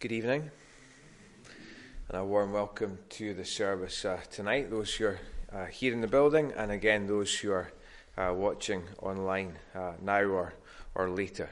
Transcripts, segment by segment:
Good evening, and a warm welcome to the service tonight, those who are here in the building, and again those who are watching online now or later.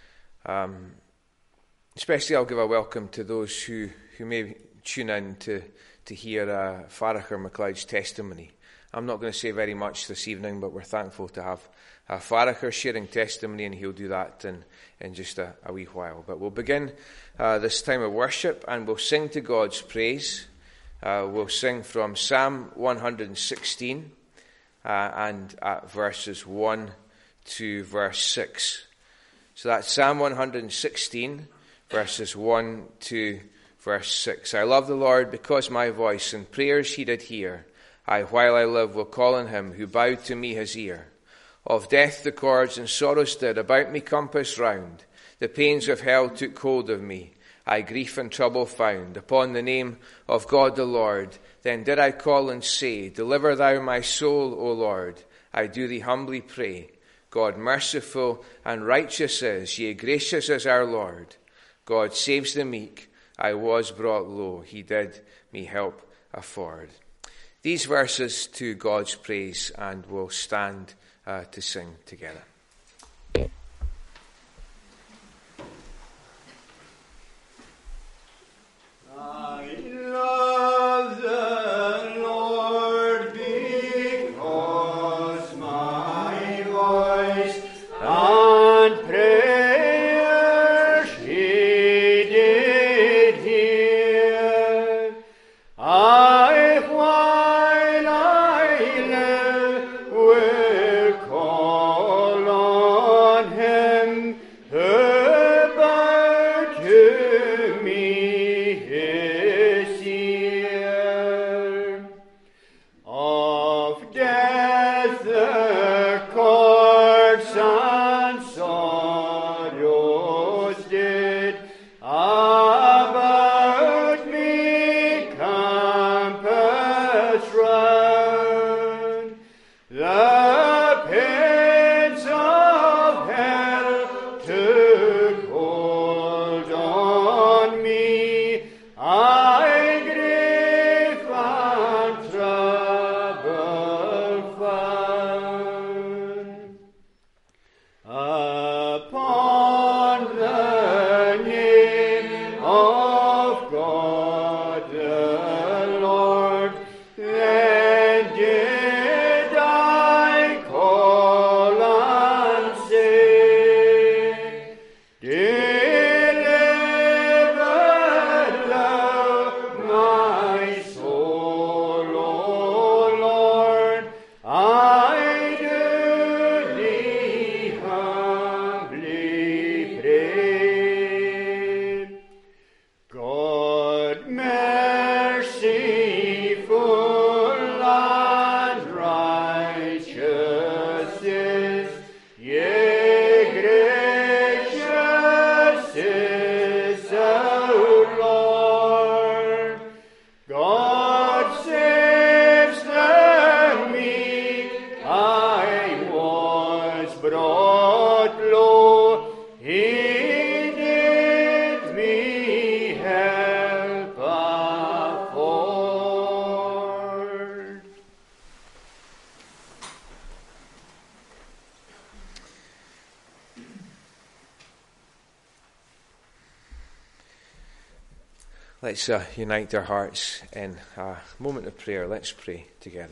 Especially I'll give a welcome to those who may tune in to hear Farrachar MacLeod's testimony. I'm not going to say very much this evening, but we're thankful to have Farrachar sharing testimony, and he'll do that in just a wee while. But we'll begin this time of worship, and we'll sing to God's praise. We'll sing from Psalm 116 and at verses 1 to verse 6. So that's Psalm 116, verses 1 to verse 6. I love the Lord because my voice and prayers he did hear. I, while I live, will call on him who bowed to me his ear. Of death the cords and sorrows did about me compass round. The pains of hell took hold of me. I grief and trouble found upon the name of God the Lord. Then did I call and say, Deliver thou my soul, O Lord. I do thee humbly pray. God merciful and righteous is, yea, gracious is our Lord. God saves the meek. I was brought low. He did me help afford. These verses to God's praise, and we'll stand to sing together. I love the Lord because my voice and prayers he did hear. I, while I live, will call on him who bowed to me his ear. Of death the cords and sorrows did about me compass round. The pains of hell took hold on me. I grief and trouble found. Upon the name of God the Lord, then did I call and say, Deliver thou my soul, O Lord. I do thee humbly pray. God merciful and righteous is, yea, gracious is our Lord. God saves the meek. I was brought low. He did me help afford. Let's unite our hearts in a moment of prayer. Let's pray together.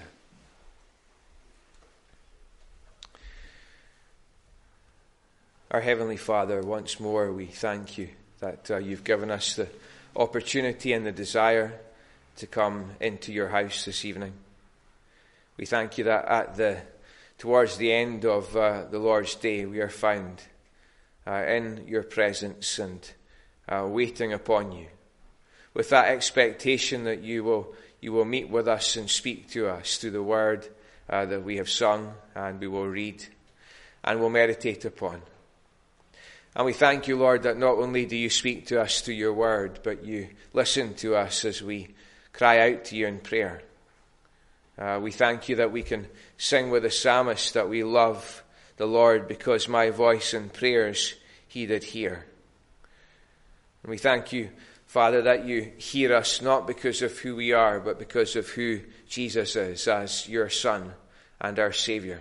Our Heavenly Father, once more we thank you that you've given us the opportunity and the desire to come into your house this evening. We thank you that towards the end of the Lord's Day we are found in your presence and waiting upon you, with that expectation that you will meet with us and speak to us through the word that we have sung and we will read and will meditate upon. And we thank you, Lord, that not only do you speak to us through your word, but you listen to us as we cry out to you in prayer. We thank you that we can sing with the psalmist that we love the Lord because my voice and prayers he did hear. And we thank you, Father, that you hear us not because of who we are, but because of who Jesus is as your Son and our Saviour.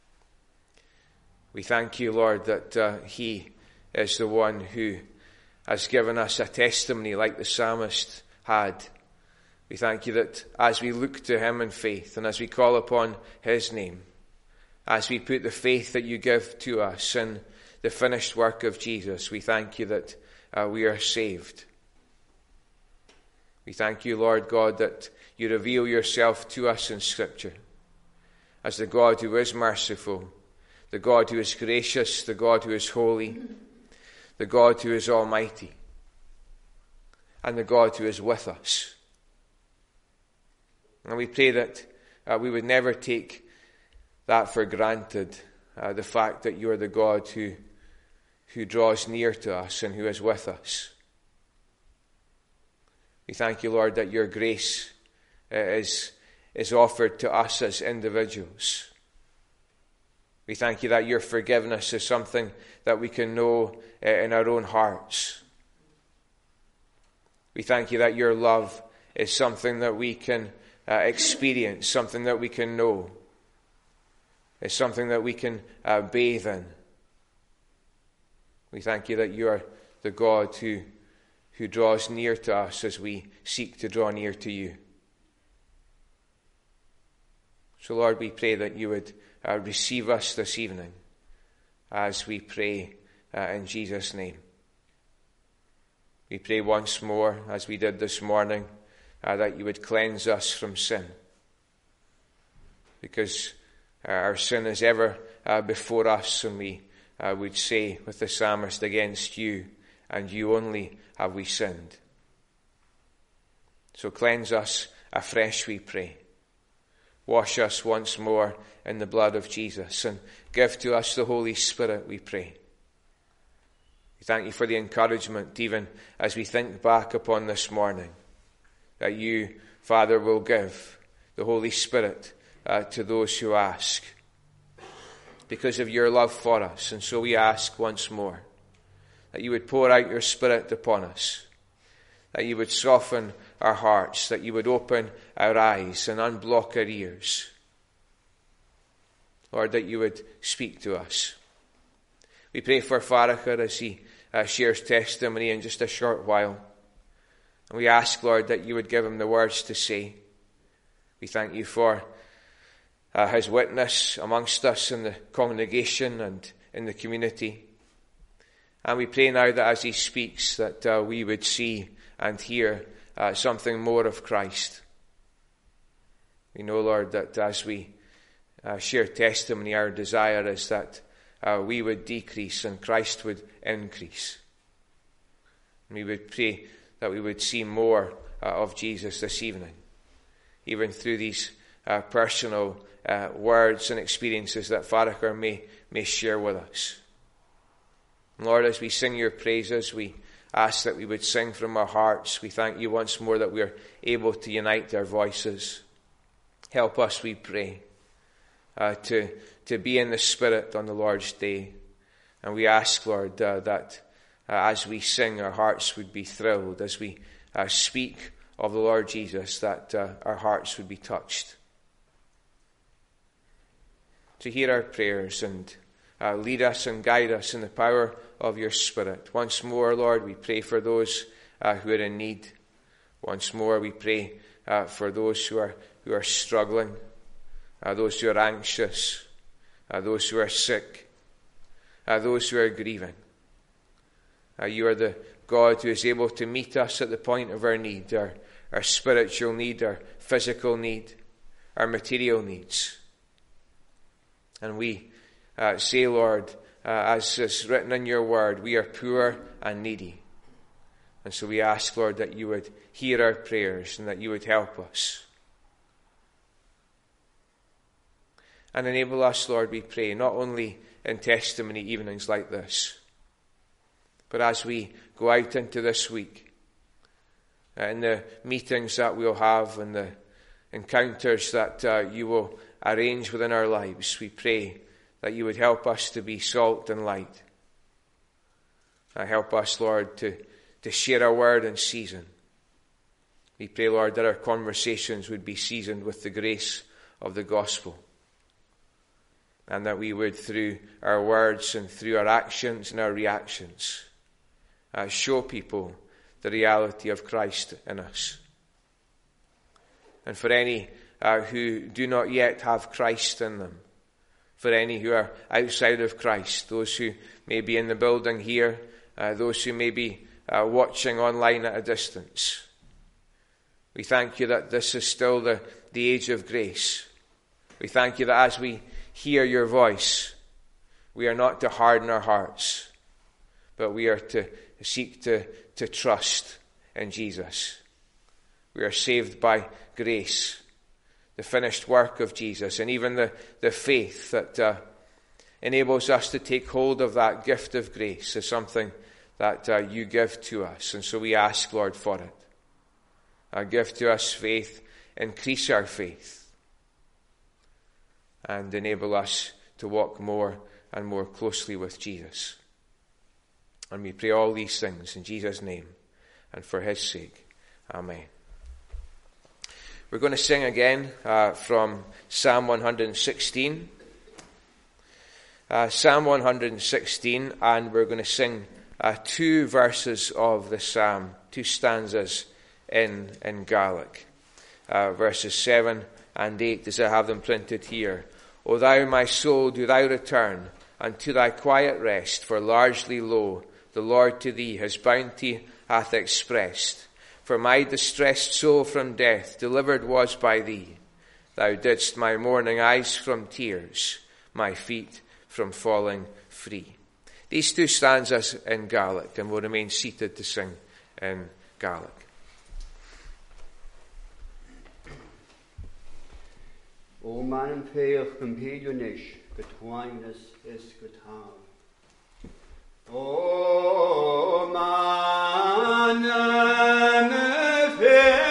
We thank you, Lord, that he is the one who has given us a testimony like the psalmist had. We thank you that as we look to him in faith and as we call upon his name, as we put the faith that you give to us in the finished work of Jesus, we thank you that we are saved. We thank you, Lord God, that you reveal yourself to us in Scripture as the God who is merciful, the God who is gracious, the God who is holy, the God who is almighty, and the God who is with us. And we pray that we would never take that for granted, the fact that you are the God who draws near to us and who is with us. We thank you, Lord, that your grace is offered to us as individuals. We thank you that your forgiveness is something that we can know in our own hearts. We thank you that your love is something that we can experience, something that we can know. It's something that we can bathe in. We thank you that you are the God who draws near to us as we seek to draw near to you. So, Lord, we pray that you would receive us this evening as we pray in Jesus' name. We pray once more, as we did this morning, that you would cleanse us from sin, because our sin is ever before us, and we would say with the psalmist, against you and you only have we sinned. So cleanse us afresh, we pray. Wash us once more in the blood of Jesus, and give to us the Holy Spirit, we pray. We thank you for the encouragement, even as we think back upon this morning, that you, Father, will give the Holy Spirit to those who ask, because of your love for us. And so we ask once more that you would pour out your Spirit upon us, that you would soften our hearts, that you would open our eyes and unblock our ears. Lord, that you would speak to us. We pray for Farachar as he shares testimony in just a short while. And we ask, Lord, that you would give him the words to say. We thank you for his witness amongst us in the congregation and in the community. And we pray now that as he speaks, that we would see and hear something more of Christ. We know, Lord, that as we share testimony, our desire is that we would decrease and Christ would increase. And we would pray that we would see more of Jesus this evening, even through these personal words and experiences that Farachar may share with us. Lord, as we sing your praises, we ask that we would sing from our hearts. We thank you once more that we are able to unite our voices. Help us, we pray, to be in the Spirit on the Lord's day. And we ask, Lord, that as we sing, our hearts would be thrilled. As we speak of the Lord Jesus, that our hearts would be touched. To hear our prayers and lead us and guide us in the power of your Spirit. Once more, Lord, we pray for those who are in need. Once more, we pray for those who are struggling, those who are anxious, those who are sick, those who are grieving. You are the God who is able to meet us at the point of our need, our spiritual need, our physical need, our material needs. And we say, Lord, as is written in your word, we are poor and needy. And so we ask, Lord, that you would hear our prayers and that you would help us. And enable us, Lord, we pray, not only in testimony evenings like this, but as we go out into this week, in the meetings that we'll have and the encounters that you will arrange within our lives, we pray that you would help us to be salt and light. Help us, Lord, to to share a word in season. We pray, Lord, that our conversations would be seasoned with the grace of the gospel, and that we would, through our words and through our actions and our reactions, show people the reality of Christ in us. And for any who do not yet have Christ in them, for any who are outside of Christ, those who may be in the building here, those who may be watching online at a distance, we thank you that this is still the age of grace. We thank you that as we hear your voice, we are not to harden our hearts, but we are to seek to trust in Jesus. We are saved by grace, the finished work of Jesus, and even the faith that enables us to take hold of that gift of grace is something that you give to us. And so we ask, Lord, for it. Give to us faith, increase our faith, and enable us to walk more and more closely with Jesus. And we pray all these things in Jesus' name and for his sake. Amen. We're going to sing again from Psalm 116. Psalm 116, and we're going to sing 2 verses of the psalm, 2 stanzas in Gaelic. Verses 7 and 8, as I have them printed here. O thou, my soul, do thou return unto thy quiet rest, for largely lo, the Lord to thee his bounty hath expressed. For my distressed soul from death delivered was by thee. Thou didst my morning eyes from tears, my feet from falling free. These 2 stanzas in Gaelic, and we'll remain seated to sing in Gaelic. O man feich companionish, getwines is getan. O man feich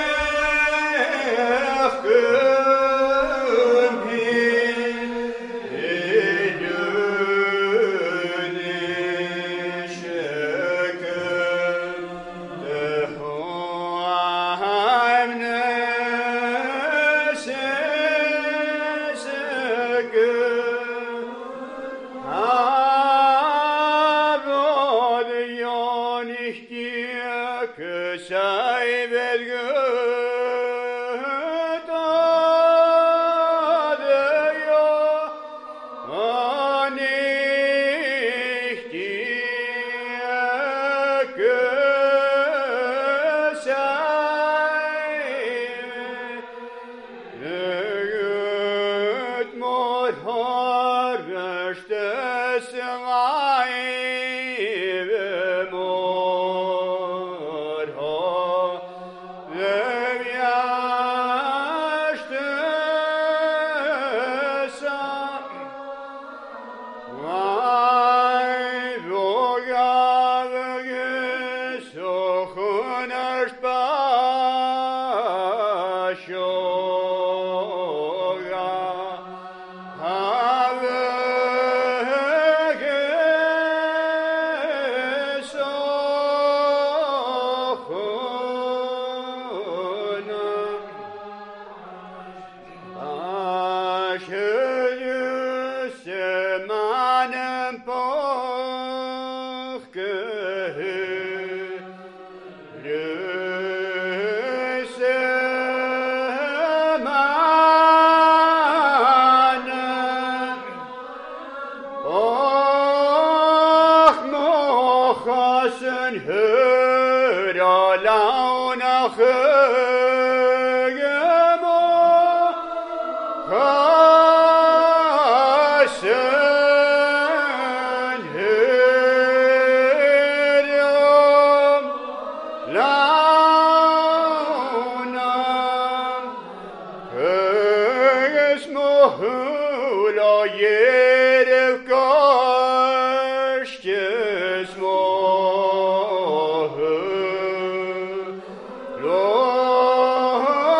Lord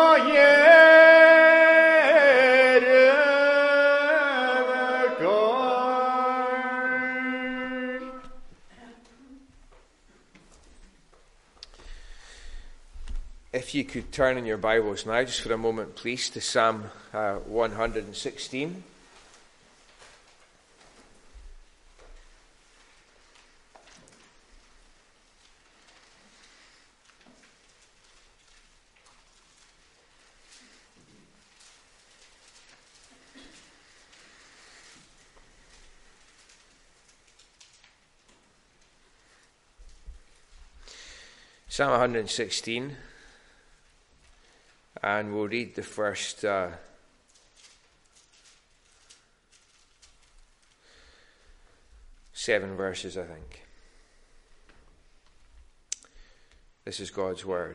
if you could turn in your Bibles now, just for a moment, please, to Psalm 116. Psalm 116, and we'll read the first 7 verses, I think. This is God's word.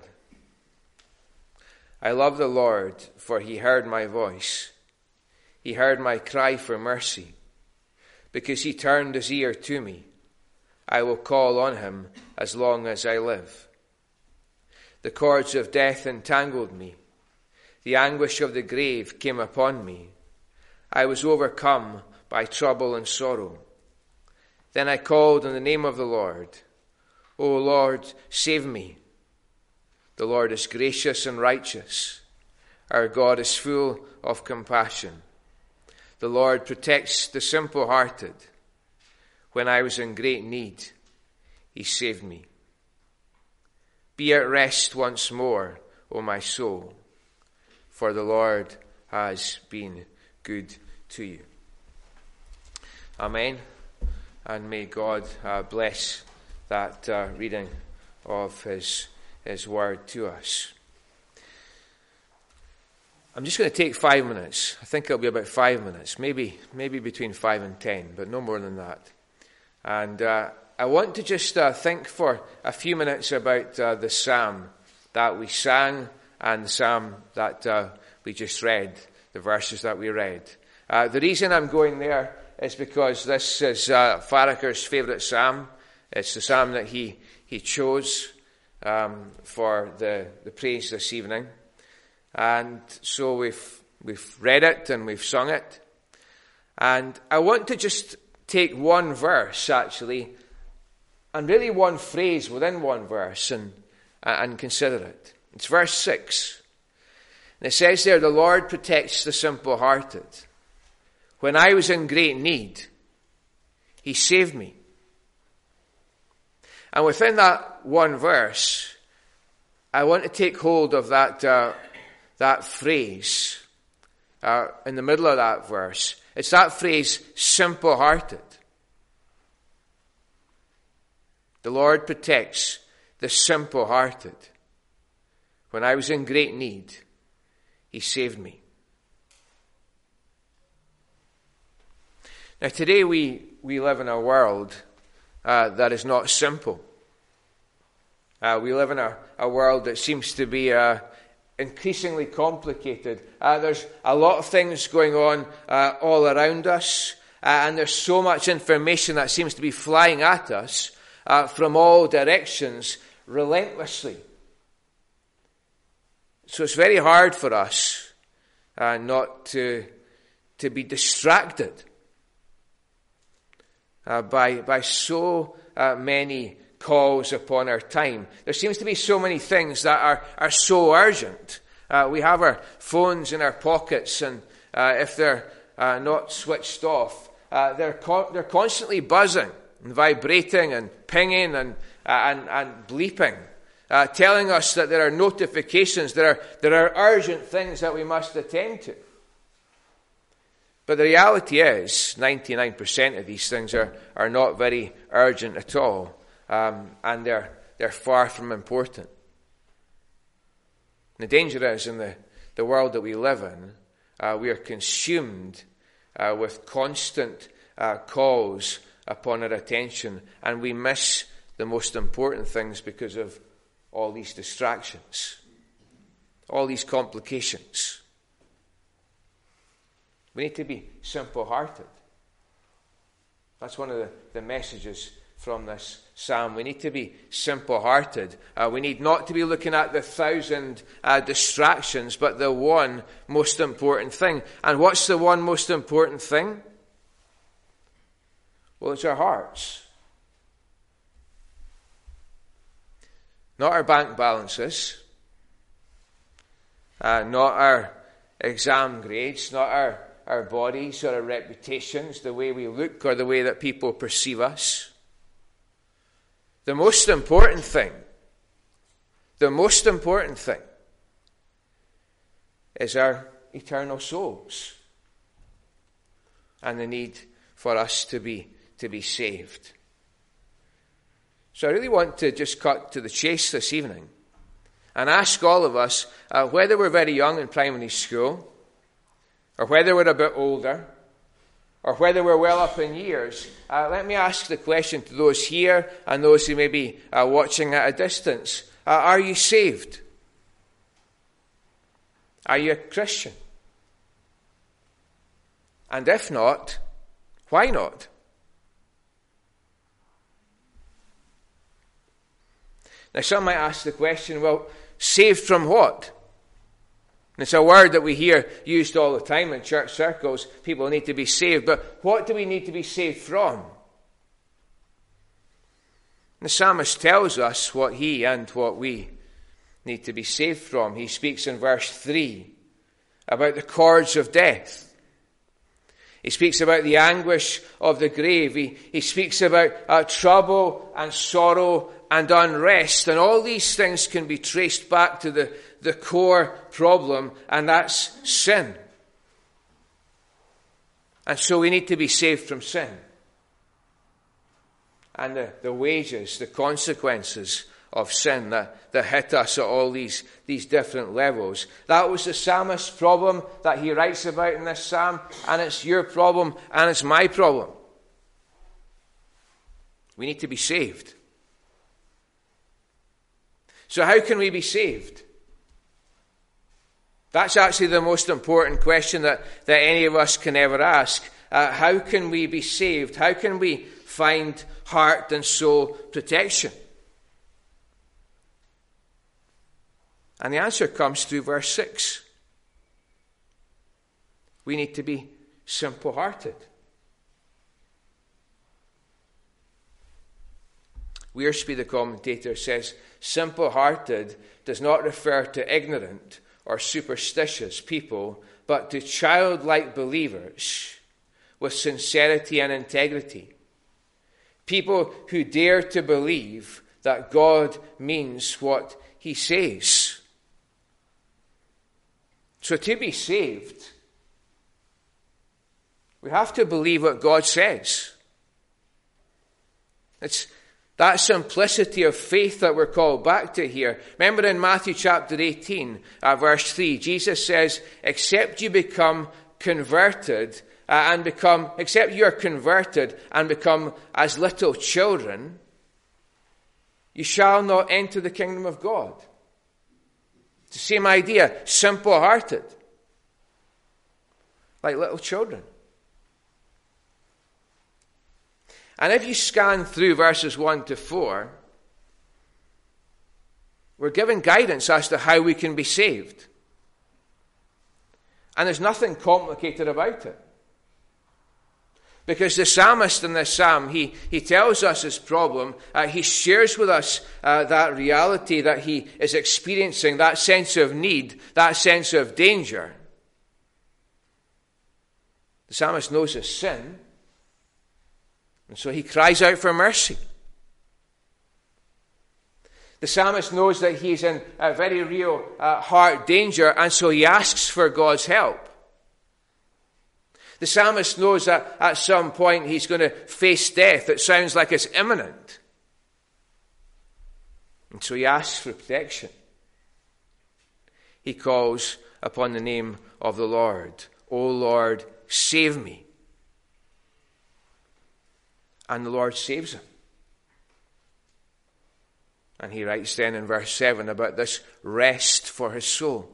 I love the Lord, for he heard my voice. He heard my cry for mercy. Because he turned his ear to me, I will call on him as long as I live. The cords of death entangled me. The anguish of the grave came upon me. I was overcome by trouble and sorrow. Then I called on the name of the Lord. O Lord, save me. The Lord is gracious and righteous. Our God is full of compassion. The Lord protects the simple-hearted. When I was in great need, he saved me. Be at rest once more, O my soul, for the Lord has been good to you. Amen. And may God bless that reading of his word to us. I'm just going to take 5 minutes. I think it'll be about 5 minutes, maybe between 5 and 10, but no more than that. And I want to just think for a few minutes about the psalm that we sang and the psalm that we just read, the verses that we read. The reason I'm going there is because this is Farragher's favourite psalm. It's the psalm that he chose for the praise this evening. And so we've read it and we've sung it. And I want to just take one verse, actually, and really one phrase within one verse and consider it. It's verse 6. And it says there, the Lord protects the simple-hearted. When I was in great need, he saved me. And within that one verse, I want to take hold of that phrase in the middle of that verse. It's that phrase, simple-hearted. The Lord protects the simple-hearted. When I was in great need, he saved me. Now today we live in a world that is not simple. We live in a world that seems to be increasingly complicated. There's a lot of things going on all around us, and there's so much information that seems to be flying at us from all directions relentlessly. So it's very hard for us not to be distracted by so many calls upon our time. There seems to be so many things that are so urgent. We have our phones in our pockets, and if they're not switched off, they're constantly buzzing and vibrating and pinging and bleeping, telling us that there are notifications, there are urgent things that we must attend to. But the reality is, 99% of these things are not very urgent at all, and they're far from important. The danger is, in the world that we live in, we are consumed with constant calls upon our attention, and we miss the most important things because of all these distractions, all these complications. We need to be simple-hearted. That's one of the messages from this psalm. We need to be simple-hearted. We need not to be looking at the 1,000 distractions, but the one most important thing. And what's the one most important thing? Well, it's our hearts. Not our bank balances, not our exam grades, not our bodies or our reputations, the way we look or the way that people perceive us. The most important thing is our eternal souls and the need for us to be saved. So I really want to just cut to the chase this evening and ask all of us, whether we're very young in primary school, or whether we're a bit older, or whether we're well up in years, let me ask the question to those here and those who may be watching at a distance. Are you saved? Are you a Christian? And if not, why not? Now some might ask the question, well, saved from what? And it's a word that we hear used all the time in church circles. People need to be saved. But what do we need to be saved from? The psalmist tells us what he and what we need to be saved from. He speaks in verse 3 about the cords of death. He speaks about the anguish of the grave. He speaks about trouble and sorrow and unrest. And all these things can be traced back to the core problem, and that's sin. And so we need to be saved from sin. And the wages, the consequences of sin that hit us at all these different levels. That was the psalmist's problem that he writes about in this psalm, and it's your problem and it's my problem. We need to be saved. So how can we be saved? That's actually the most important question that any of us can ever ask. How can we be saved? How can we find heart and soul protection? And the answer comes through verse 6. We need to be simple-hearted. Wiersbe, the commentator, says, simple-hearted does not refer to ignorant or superstitious people, but to childlike believers with sincerity and integrity. People who dare to believe that God means what he says. So to be saved, we have to believe what God says. It's that simplicity of faith that we're called back to here. Remember in Matthew chapter 18, verse 3, Jesus says, except you are converted and become as little children, you shall not enter the kingdom of God. It's the same idea, simple-hearted, like little children. And if you scan through verses 1 to 4, we're given guidance as to how we can be saved. And there's nothing complicated about it. Because the psalmist in this psalm, he tells us his problem. He shares with us that reality that he is experiencing, that sense of need, that sense of danger. The psalmist knows his sin, and so he cries out for mercy. The psalmist knows that he's in a very real heart danger, and so he asks for God's help. The psalmist knows that at some point he's going to face death. It sounds like it's imminent. And so he asks for protection. He calls upon the name of the Lord. O Lord, save me. And the Lord saves him. And he writes then in verse 7 about this rest for his soul.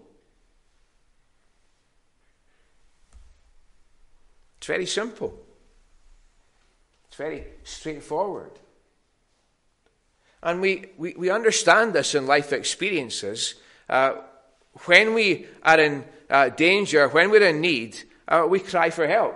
It's very simple. It's very straightforward. And we understand this in life experiences. When we are in danger, when we're in need, we cry for help.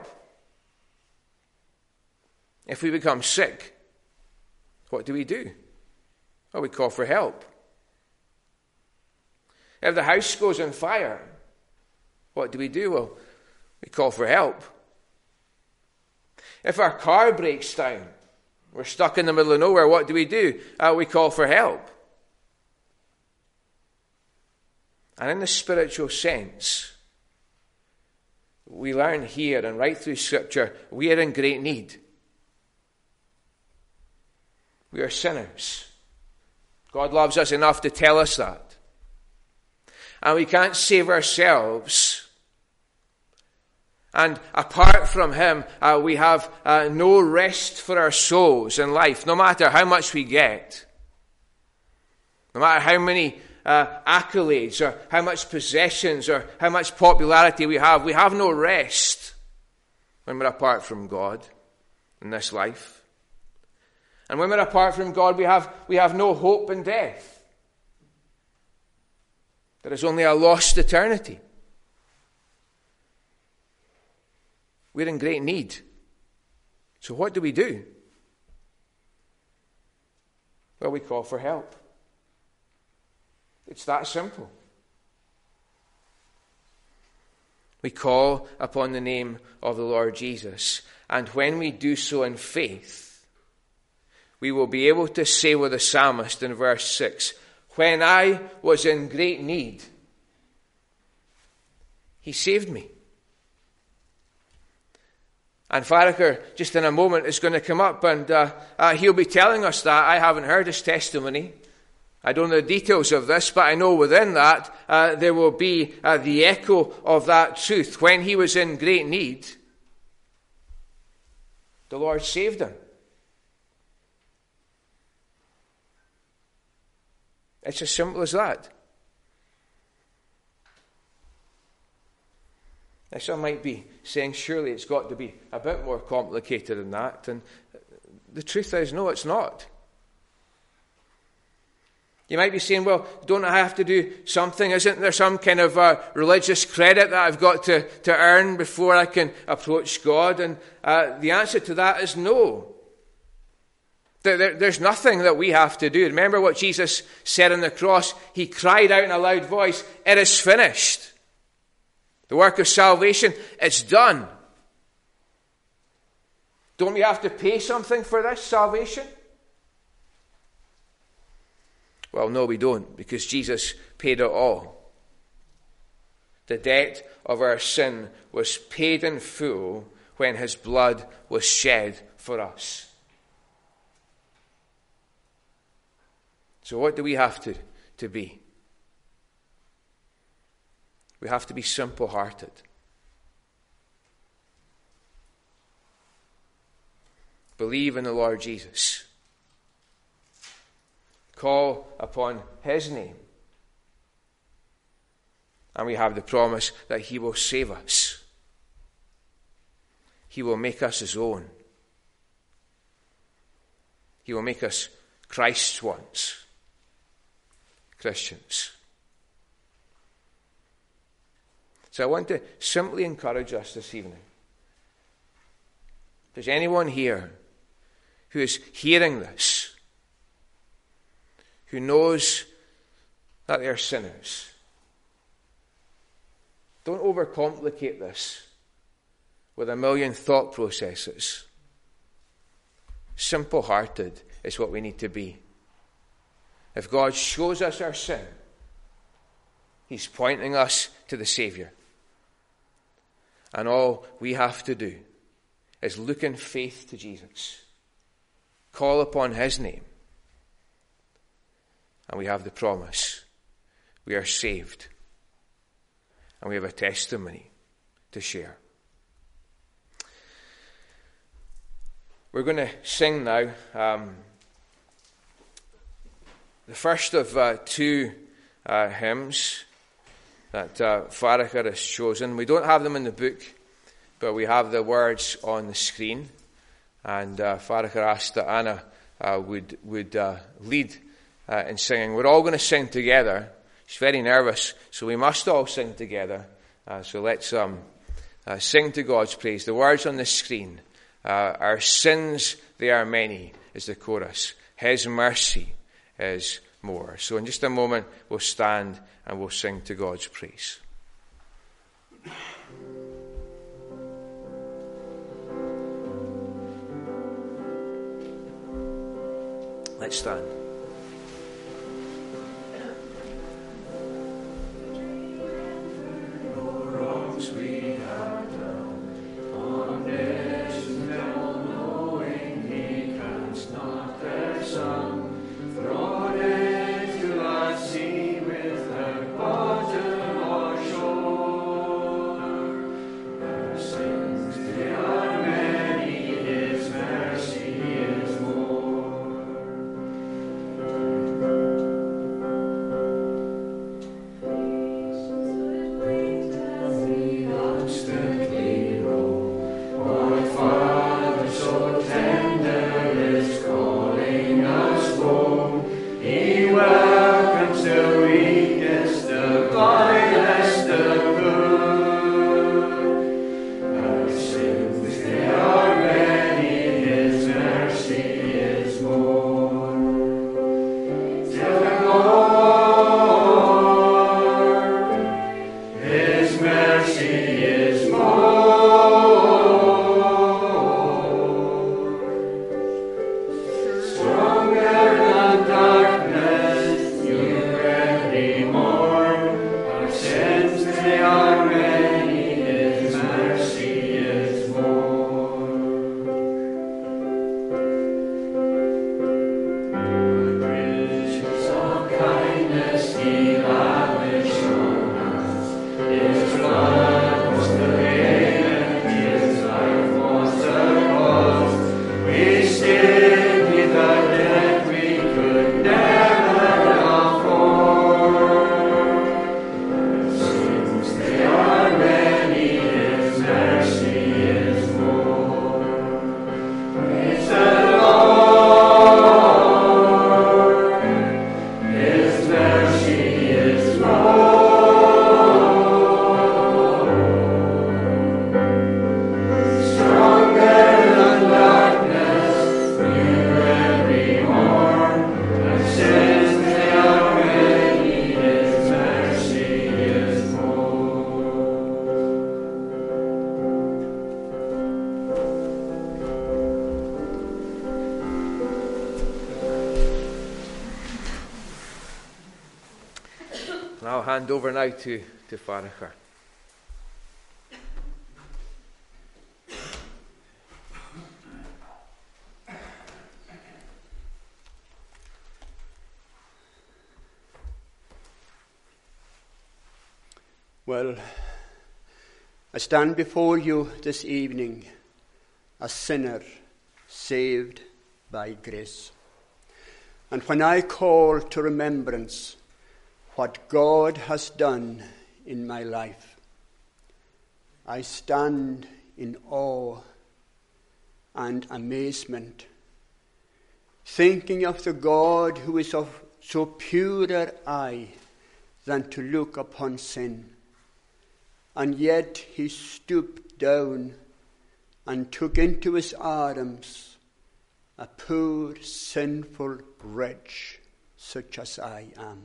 If we become sick, what do? Well, we call for help. If the house goes on fire, what do? Well, we call for help. If our car breaks down, we're stuck in the middle of nowhere, what do? We call for help. And in the spiritual sense, we learn here and right through Scripture, we are in great need. We are sinners. God loves us enough to tell us that. And we can't save ourselves. And apart from Him, we have no rest for our souls in life, no matter how much we get. No matter how many accolades or how much possessions or how much popularity we have no rest when we're apart from God in this life. And when we're apart from God, we have no hope in death. There is only a lost eternity. We're in great need. So what do? Well, we call for help. It's that simple. We call upon the name of the Lord Jesus. And when we do so in faith, we will be able to say with the psalmist in verse 6, when I was in great need, He saved me. And Farragher, just in a moment, is going to come up and he'll be telling us that. I haven't heard his testimony. I don't know the details of this, but I know within that there will be the echo of that truth. When he was in great need, the Lord saved him. It's as simple as that. Now, some might be saying, surely it's got to be a bit more complicated than that. And the truth is, no, it's not. You might be saying, well, don't I have to do something? Isn't there some kind of religious credit that I've got to earn before I can approach God? And the answer to that is no. There's nothing that we have to do. Remember what Jesus said on the cross? He cried out in a loud voice, "It is finished." The work of salvation, it's done. Don't we have to pay something for this salvation? Well, no, we don't, because Jesus paid it all. The debt of our sin was paid in full when His blood was shed for us. So what do we have to be? We have to be simple-hearted. Believe in the Lord Jesus. Call upon His name. And we have the promise that He will save us. He will make us His own. He will make us Christ's ones. Christians. So I want to simply encourage us this evening. If there's anyone here who is hearing this, who knows that they are sinners, don't overcomplicate this with a million thought processes. Simple-hearted is what we need to be. If God shows us our sin, He's pointing us to the Saviour. And all we have to do is look in faith to Jesus. Call upon His name. And we have the promise. We are saved. And we have a testimony to share. We're going to sing now the first of two hymns that Farragher has chosen. We don't have them in the book, but we have the words on the screen. And Farragher asked that Anna would lead in singing. We're all going to sing together. She's very nervous, so we must all sing together. So let's sing to God's praise. The words on the screen. Our sins, they are many, is the chorus. His mercy is more. So in just a moment, we'll stand and we'll sing to God's praise. Let's stand. I'll hand over now to Farachar. Well, I stand before you this evening, a sinner saved by grace. And when I call to remembrance what God has done in my life, I stand in awe and amazement, thinking of the God who is of so purer eye than to look upon sin. And yet he stooped down and took into his arms a poor, sinful wretch such as I am.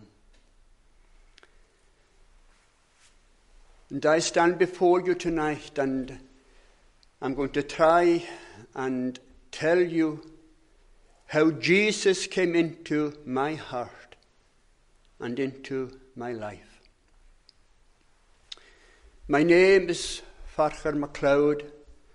And I stand before you tonight, and I'm going to try and tell you how Jesus came into my heart and into my life. My name is Farachar MacLeod.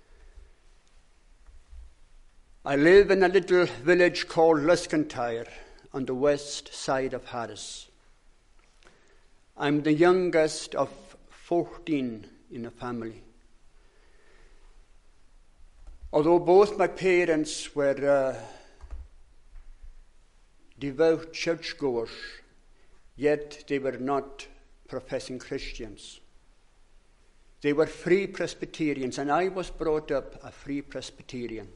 I live in a little village called Liscantire on the west side of Harris. I'm the youngest of 14 in a family. Although both my parents were devout churchgoers, yet they were not professing Christians. They were Free Presbyterians, and I was brought up a Free Presbyterian.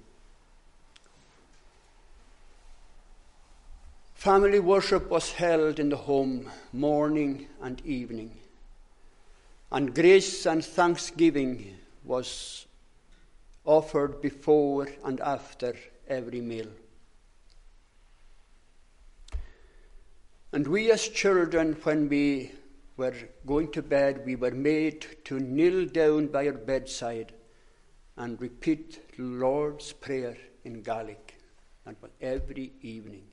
Family worship was held in the home morning and evening, and grace and thanksgiving was offered before and after every meal. And we as children, when we were going to bed, we were made to kneel down by our bedside and repeat the Lord's Prayer in Gaelic. That was every evening.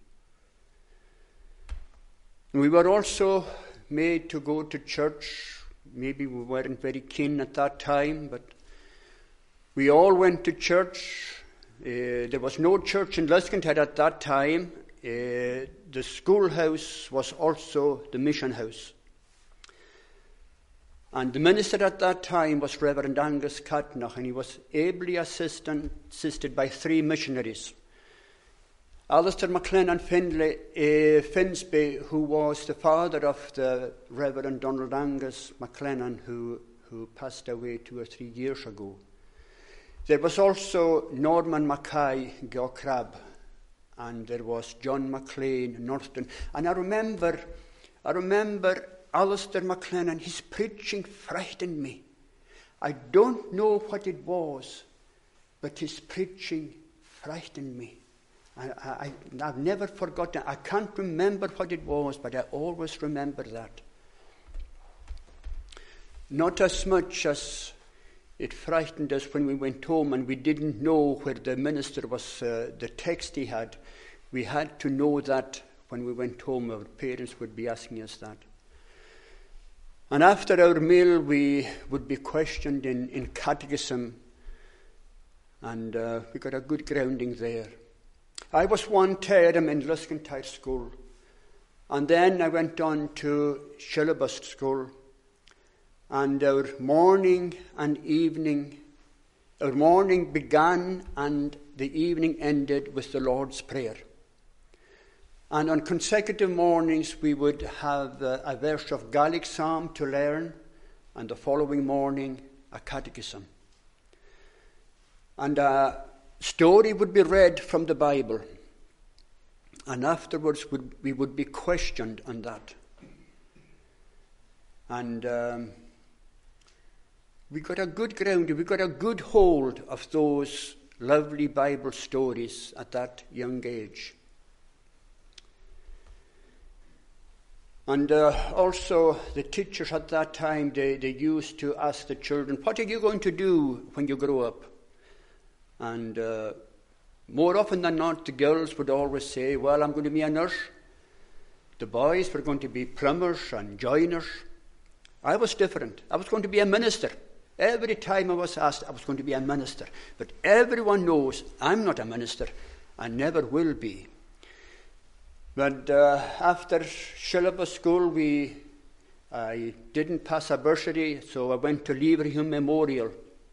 We were also made to go to church. Maybe we weren't very keen at that time, but we all went to church. There was no church in Luskinhead at that time. The schoolhouse was also the mission house. And the minister at that time was Reverend Angus Catnach, and he was ably assisted by 3 missionaries. Alistair MacLennan Finsby, who was the father of the Reverend Donald Angus MacLennan, who passed away 2 or 3 years ago. There was also Norman Mackay Gawcrab, and there was John MacLean Norton. And I remember Alistair MacLennan, his preaching frightened me. I don't know what it was, but his preaching frightened me. I've never forgotten. I can't remember what it was, but I always remember that. Not as much as it frightened us when we went home and we didn't know where the minister was, the text he had. We had to know that when we went home. Our parents would be asking us that. And after our meal, we would be questioned in catechism, and we got a good grounding there. I was 1 term in Luskintyre School, and then I went on to Shillabust School, and our morning began and the evening ended with the Lord's Prayer. And on consecutive mornings we would have a verse of Gaelic psalm to learn, and the following morning a catechism. And a story would be read from the Bible, and afterwards we would be questioned on that. And we got a good grounding, we got a good hold of those lovely Bible stories at that young age. And also the teachers at that time, they used to ask the children, what are you going to do when you grow up? And more often than not, the girls would always say, well, I'm going to be a nurse. The boys were going to be plumbers and joiners. I was different. I was going to be a minister. Every time I was asked, I was going to be a minister. But everyone knows I'm not a minister. I never will be. But after Shillabust School, I didn't pass a bursary, so I went to Leverhulme Memorial.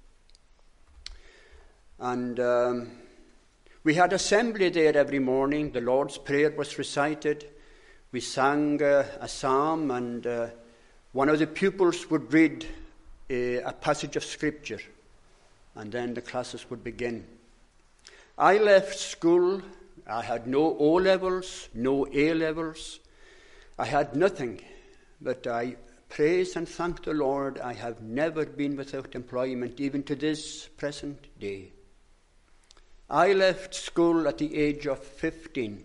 And we had assembly there every morning. The Lord's Prayer was recited. We sang a psalm, and one of the pupils would read a passage of Scripture, and then the classes would begin. I left school. I had no O-levels, no A-levels. I had nothing, but I praise and thank the Lord. I have never been without employment, even to this present day. I left school at the age of 15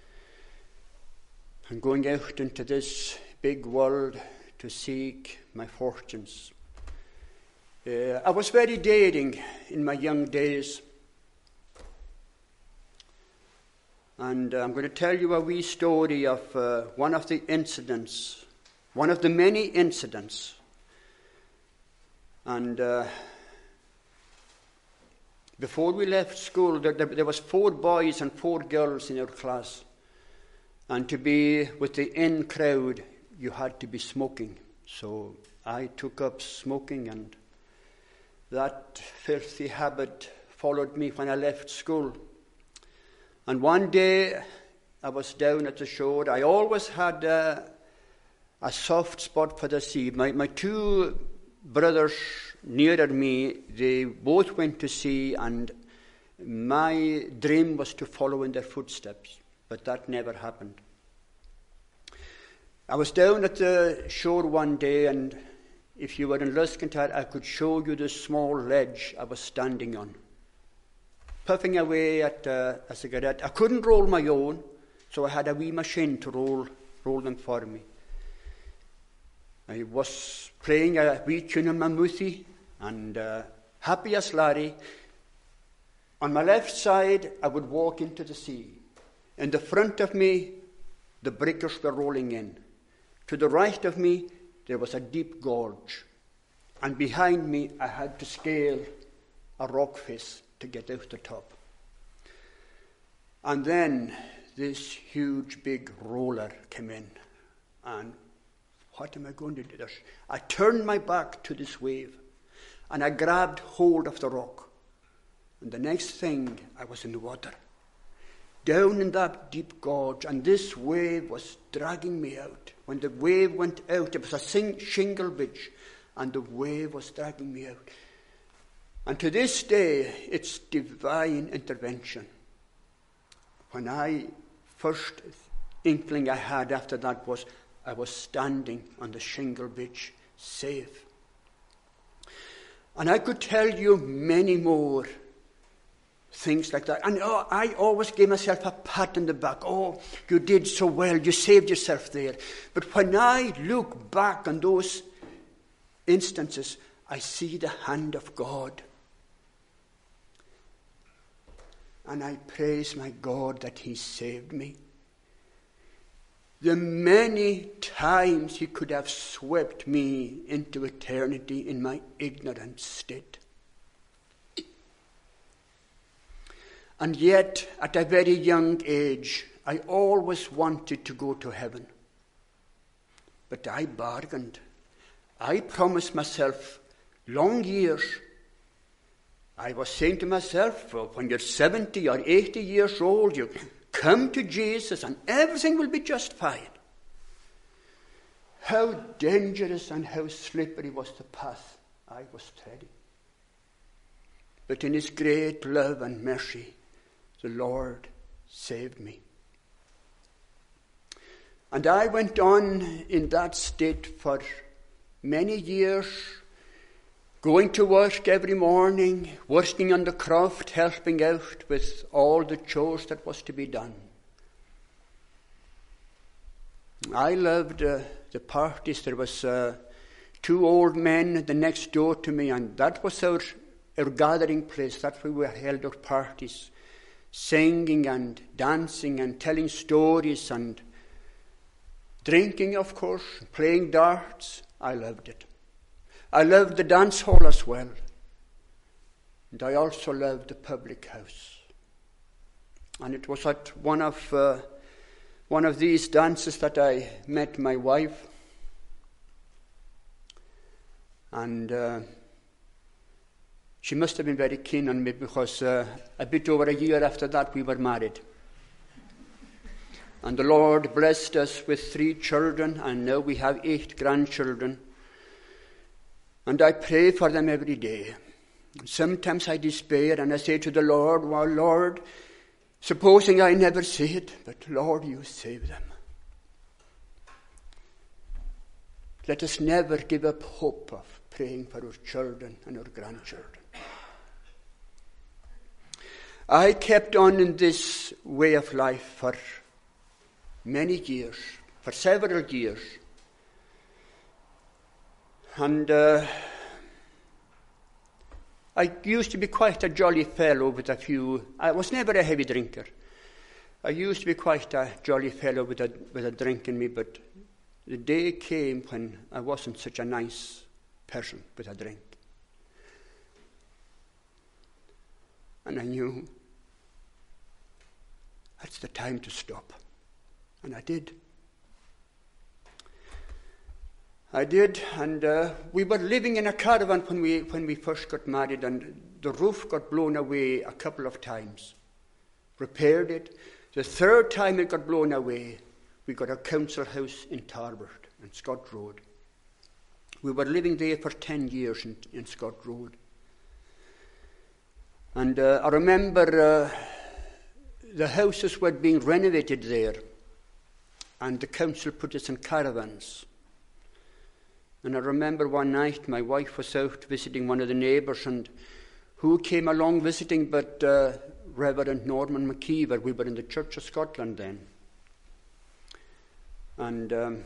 and going out into this big world to seek my fortunes. I was very daring in my young days. And I'm going to tell you a wee story of one of the incidents, one of the many incidents. And before we left school, there was 4 boys and 4 girls in our class. And to be with the in crowd, you had to be smoking. So I took up smoking, and that filthy habit followed me when I left school. And one day I was down at the shore. I always had a soft spot for the sea. My 2 brothers nearer me, they both went to sea, and my dream was to follow in their footsteps, but that never happened. I was down at the shore one day, and if you were in Luskintyre, I could show you the small ledge I was standing on, puffing away at a cigarette. I couldn't roll my own, so I had a wee machine to roll rolled them for me. I was playing a wee tune on my mouthie, and happy as Larry. On my left side, I would walk into the sea. In the front of me, the breakers were rolling in. To the right of me, there was a deep gorge. And behind me, I had to scale a rock face to get out the top. And then this huge big roller came in. And what am I going to do? I turned my back to this wave, and I grabbed hold of the rock. And the next thing, I was in the water, down in that deep gorge, and this wave was dragging me out. When the wave went out, it was a shingle bridge, and the wave was dragging me out. And to this day, it's divine intervention. When first inkling I had after that was I was standing on the shingle bridge, safe. And I could tell you many more things like that. And I always gave myself a pat on the back. Oh, you did so well. You saved yourself there. But when I look back on those instances, I see the hand of God. And I praise my God that he saved me. The many times he could have swept me into eternity in my ignorant state. And yet, at a very young age, I always wanted to go to heaven. But I bargained. I promised myself long years. I was saying to myself, well, when you're 70 or 80 years old, you come to Jesus and everything will be just fine. How dangerous and how slippery was the path I was treading. But in his great love and mercy, the Lord saved me. And I went on in that state for many years, going to work every morning, working on the craft, helping out with all the chores that was to be done. I loved the parties. There was 2 old men the next door to me, and that was our gathering place. That's where we held our parties. Singing and dancing and telling stories and drinking, of course, playing darts. I loved it. I loved the dance hall as well. And I also loved the public house. And it was at one of these dances that I met my wife. And she must have been very keen on me because a bit over a year after that we were married. And the Lord blessed us with 3 children, and now we have 8 grandchildren. And I pray for them every day. Sometimes I despair and I say to the Lord, well, Lord, supposing I never see it, but Lord, you save them. Let us never give up hope of praying for our children and our grandchildren. I kept on in this way of life for many years, for several years. And I used to be quite a jolly fellow with I was never a heavy drinker. I used to be quite a jolly fellow with a drink in me, but the day came when I wasn't such a nice person with a drink. And I knew that's the time to stop. And I did. And we were living in a caravan when we first got married, and the roof got blown away a couple of times. Repaired it. The 3rd time it got blown away, we got a council house in Tarbert, on Scott Road. We were living there for 10 years in Scott Road. And I remember the houses were being renovated there, and the council put us in caravans. And I remember one night my wife was out visiting one of the neighbours, and who came along visiting but Reverend Norman McKeever. We were in the Church of Scotland then. And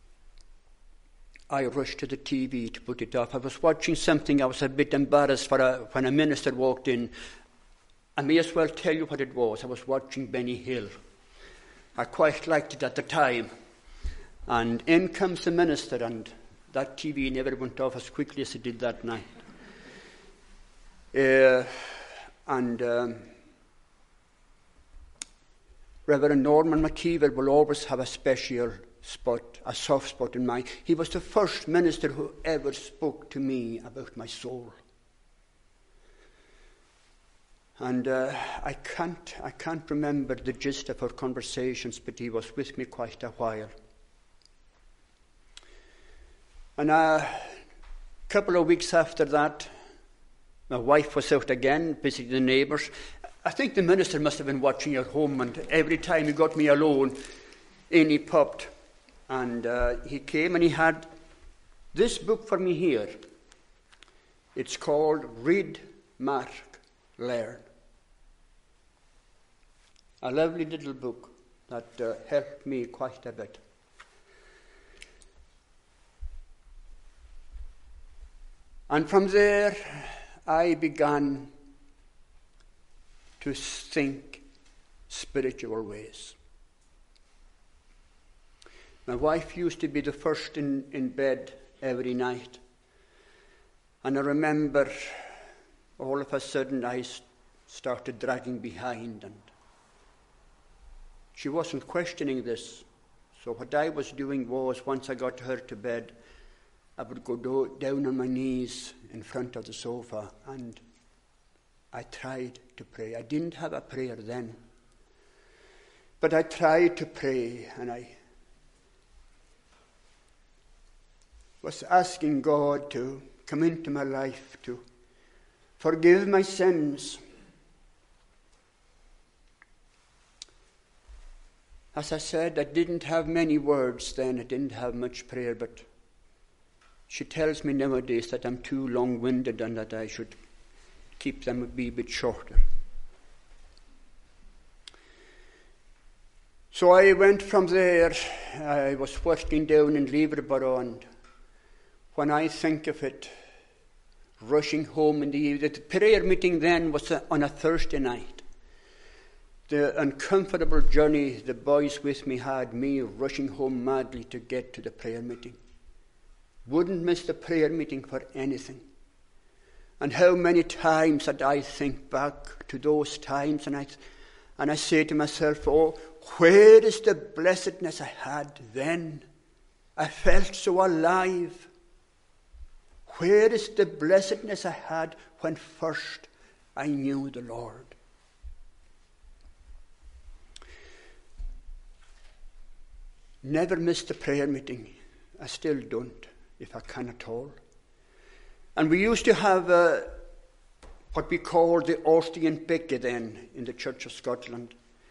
I rushed to the TV to put it off. I was watching something. I was a bit embarrassed when a minister walked in. I may as well tell you what it was. I was watching Benny Hill. I quite liked it at the time. And in comes the minister, and that TV never went off as quickly as it did that night. Reverend Norman McKeever will always have a special spot, a soft spot in mind. He was the first minister who ever spoke to me about my soul. And I can't remember the gist of our conversations, but he was with me quite a while. And a couple of weeks after that, my wife was out again, visiting the neighbours. I think the minister must have been watching at home, and every time he got me alone, in he popped. And he came and he had this book for me here. It's called Read, Mark, Learn. A lovely little book that helped me quite a bit. And from there, I began to think spiritual ways. My wife used to be the first in bed every night. And I remember all of a sudden I started dragging behind, and she wasn't questioning this. So what I was doing was, once I got her to bed, I would go down on my knees in front of the sofa, and I tried to pray. I didn't have a prayer then, but I tried to pray, and I was asking God to come into my life, to forgive my sins. As I said, I didn't have many words then. I didn't have much prayer, but she tells me nowadays that I'm too long-winded and that I should keep them a bit shorter. So I went from there. I was working down in Leverborough, and when I think of it, rushing home in the evening, the prayer meeting then was on a Thursday night. The uncomfortable journey the boys with me had me rushing home madly to get to the prayer meeting. Wouldn't miss the prayer meeting for anything. And how many times that I think back to those times, and I say to myself, oh, where is the blessedness I had then? I felt so alive. Where is the blessedness I had when first I knew the Lord? Never missed a prayer meeting. I still don't, if I can at all. And we used to have what we called the Austrian Beke then in the Church of Scotland.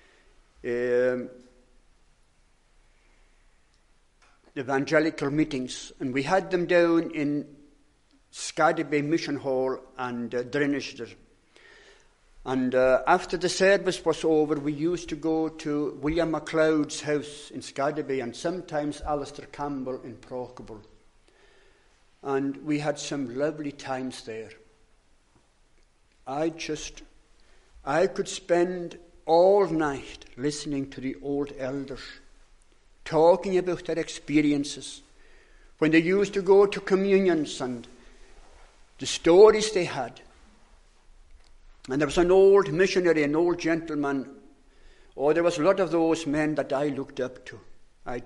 Evangelical meetings. And we had them down in Skadeby Mission Hall and Drinnister. And after the service was over, we used to go to William MacLeod's house in Skadeby and sometimes Alistair Campbell in Procable. And we had some lovely times there. I could spend all night listening to the old elders, talking about their experiences, when they used to go to communions and the stories they had. And there was an old missionary, an old gentleman. Oh, there was a lot of those men that I looked up to. I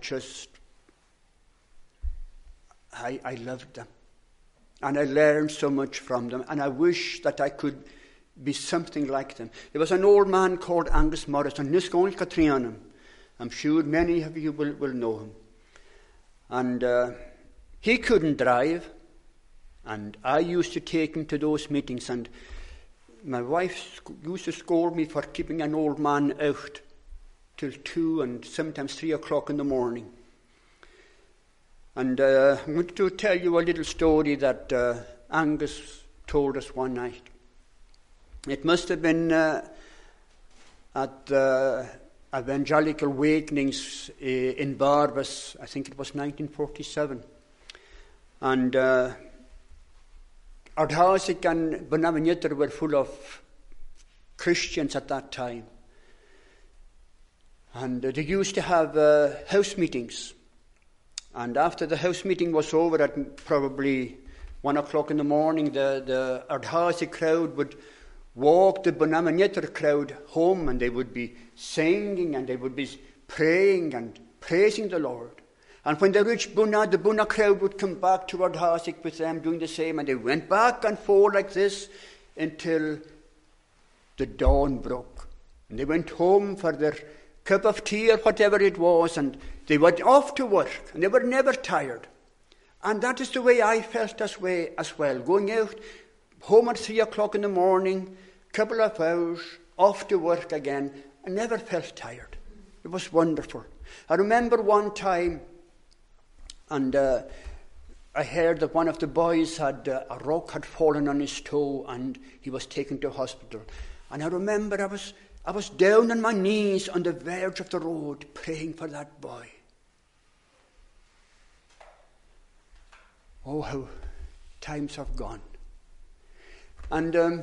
loved them. And I learned so much from them. And I wish that I could be something like them. There was an old man called Angus Morrison. I'm sure many of you will know him. And he couldn't drive. And I used to take him to those meetings. And my wife used to scold me for keeping an old man out till 2 and sometimes 3 o'clock in the morning. And I'm going to tell you a little story that Angus told us one night. It must have been at evangelical awakenings in Barbas. I think it was 1947. And Ardhasik and Bonavinitter were full of Christians at that time. And they used to have house meetings. And after the house meeting was over at probably 1 o'clock in the morning, the Ardhasik crowd would walk the Bonavinitter crowd home, and they would be singing and they would be praying and praising the Lord. And when they reached Buna, the Buna crowd would come back to Ardhasik with them doing the same, and they went back and forth like this until the dawn broke. And they went home for their cup of tea or whatever it was, and they went off to work, and they were never tired. And that is the way I felt this way as well, going out, home at 3 o'clock in the morning, couple of hours, off to work again. I never felt tired. It was wonderful. I remember one time, and I heard that one of the boys had a rock had fallen on his toe, and he was taken to hospital. And I remember I was down on my knees on the verge of the road praying for that boy. Oh, how times have gone. And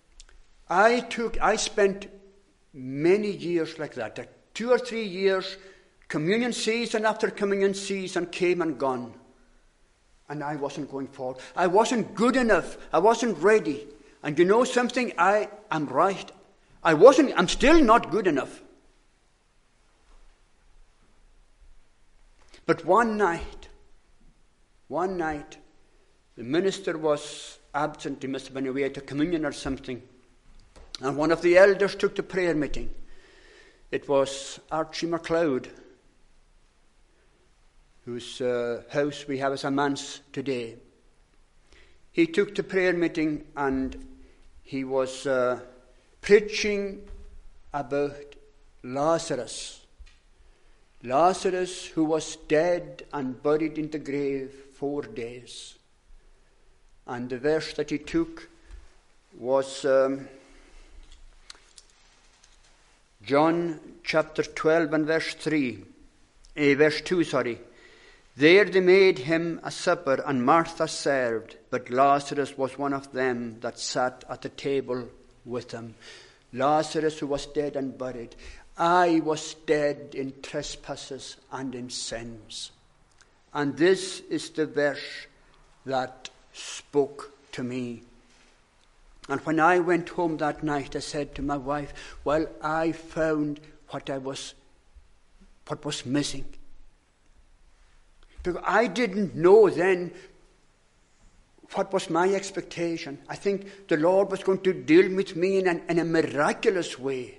I spent many years like that. 2 or 3 years, communion season after communion season came and gone. And I wasn't going forward. I wasn't good enough. I wasn't ready. And you know something? I am right. I'm still not good enough. But one night, the minister was absent. He must have been away to communion or something. And one of the elders took the prayer meeting. It was Archie MacLeod, whose house we have as a manse today. He took the prayer meeting, and he was preaching about Lazarus. Lazarus, who was dead and buried in the grave 4 days. And the verse that he took was John chapter 12 and verse 2. There they made him a supper, and Martha served, but Lazarus was one of them that sat at the table with him. Lazarus, who was dead and buried. I was dead in trespasses and in sins. And this is the verse that spoke to me. And when I went home that night, I said to my wife, well, I found what was missing. Because I didn't know then what was my expectation. I think the Lord was going to deal with me in a miraculous way.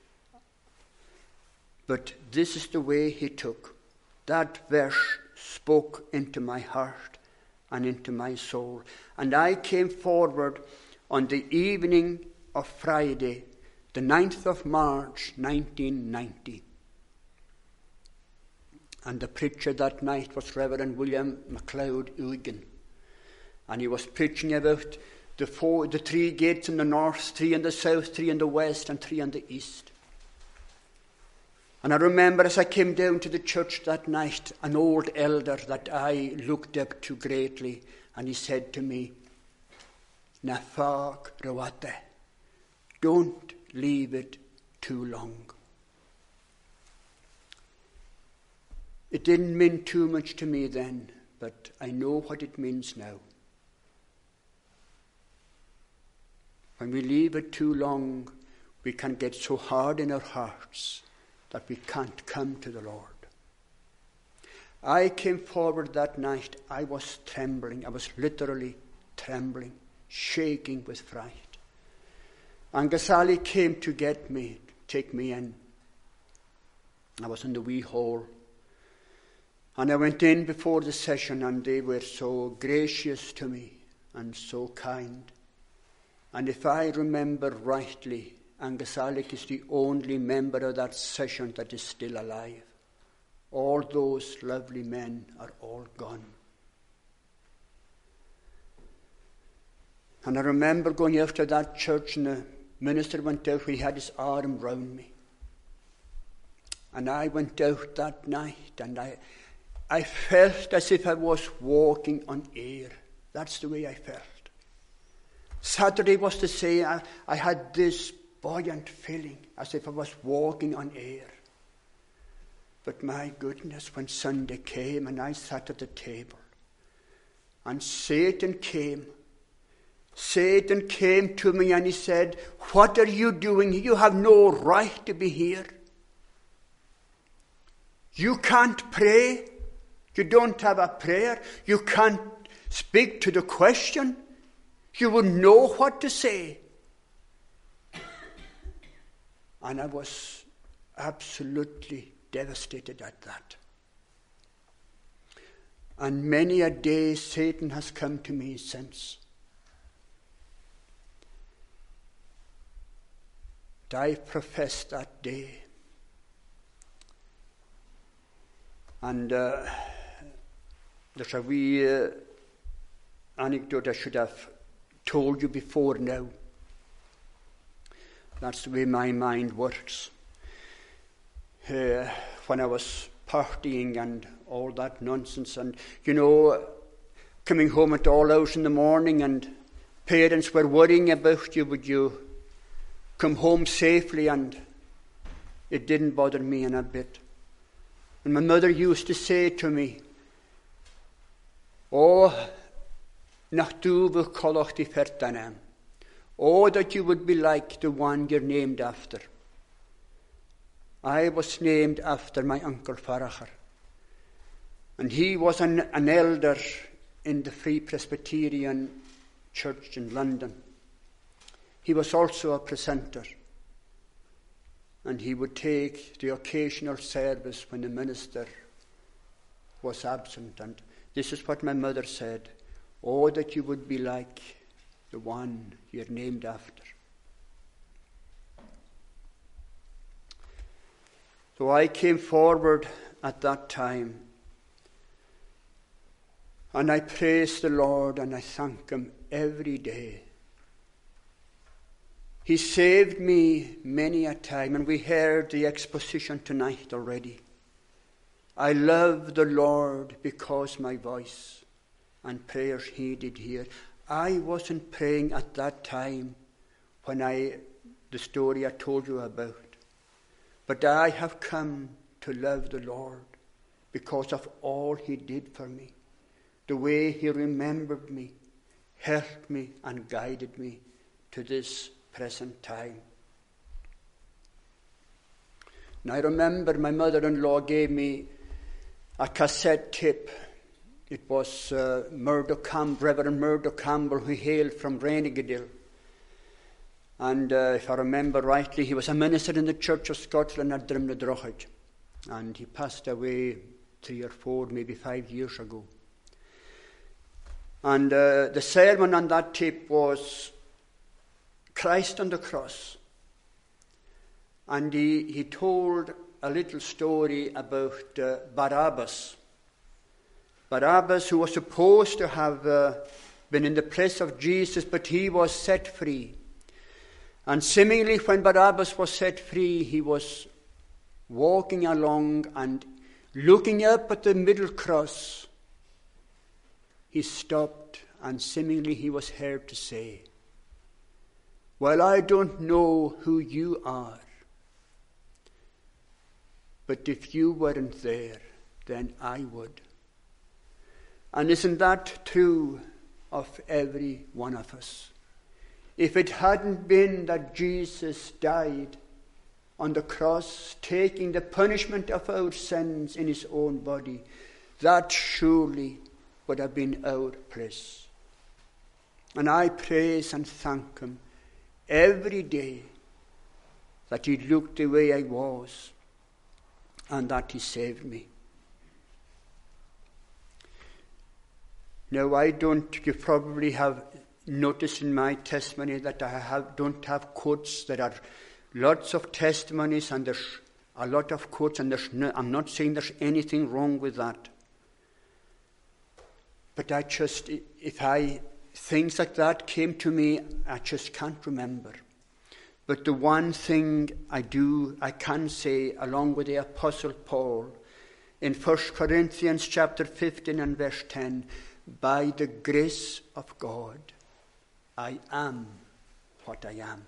But this is the way he took. That verse spoke into my heart and into my soul. And I came forward on the evening of Friday, the 9th of March, 1990. And the preacher that night was Reverend William MacLeod Egan. And he was preaching about the 3 gates in the north, 3 in the south, 3 in the west, and 3 in the east. And I remember as I came down to the church that night, an old elder that I looked up to greatly, and he said to me, Nafag Rawate, don't leave it too long. It didn't mean too much to me then, but I know what it means now. When we leave it too long, we can get so hard in our hearts that we can't come to the Lord. I came forward that night. I was trembling. I was literally trembling, shaking with fright. And Gasali came to get me, take me in. I was in the wee hall. And I went in before the session, and they were so gracious to me and so kind. And if I remember rightly, Angasalik is the only member of that session that is still alive. All those lovely men are all gone. And I remember going out to that church, and the minister went out, he had his arm round me. And I went out that night, and I felt as if I was walking on air. That's the way I felt. Saturday was the same. I had this buoyant feeling as if I was walking on air. But my goodness, when Sunday came and I sat at the table, and Satan came to me and he said, "What are you doing? You have no right to be here. You can't pray. You don't have a prayer. You can't speak to the question. You wouldn't know what to say." And I was absolutely devastated at that. And many a day Satan has come to me since. And I professed that day. And there's a wee anecdote I should have told you before now. That's the way my mind works. When I was partying and all that nonsense, and coming home at all hours in the morning, and parents were worrying about you, would you come home safely? And it didn't bother me in a bit. And my mother used to say to me, "Oh, nach du coloch di fertanam. Oh, that you would be like the one you're named after." I was named after my Uncle Faragher. And he was an elder in the Free Presbyterian Church in London. He was also a precentor. And he would take the occasional service when the minister was absent. And this is what my mother said: "Oh, that you would be like the one you're named after." So I came forward at that time, and I praise the Lord and I thank Him every day. He saved me many a time, and we heard the exposition tonight already. I love the Lord because my voice and prayers He did hear. I wasn't praying at that time when the story I told you about. But I have come to love the Lord because of all He did for me. The way He remembered me, helped me and guided me to this present time. And I remember my mother-in-law gave me a cassette tape. It was Reverend Murdo Campbell, who hailed from Renegadill. And if I remember rightly, he was a minister in the Church of Scotland at Drumnadrochid. And he passed away 3 or 4, maybe 5 years ago. And the sermon on that tape was Christ on the Cross. And he told a little story about Barabbas. Barabbas, who was supposed to have been in the place of Jesus, but he was set free. And seemingly when Barabbas was set free, he was walking along and looking up at the middle cross. He stopped, and seemingly he was heard to say, "Well, I don't know who you are, but if you weren't there, then I would." And isn't that true of every one of us? If it hadn't been that Jesus died on the cross, taking the punishment of our sins in His own body, that surely would have been our place. And I praise and thank Him every day that He looked the way I was and that He saved me. Now, you probably have noticed in my testimony that I don't have quotes. There are lots of testimonies and there's a lot of quotes, and I'm not saying there's anything wrong with that. But things like that came to me, I just can't remember. But the one thing I can say, along with the Apostle Paul, in 1 Corinthians chapter 15 and verse 10, by the grace of God, I am what I am.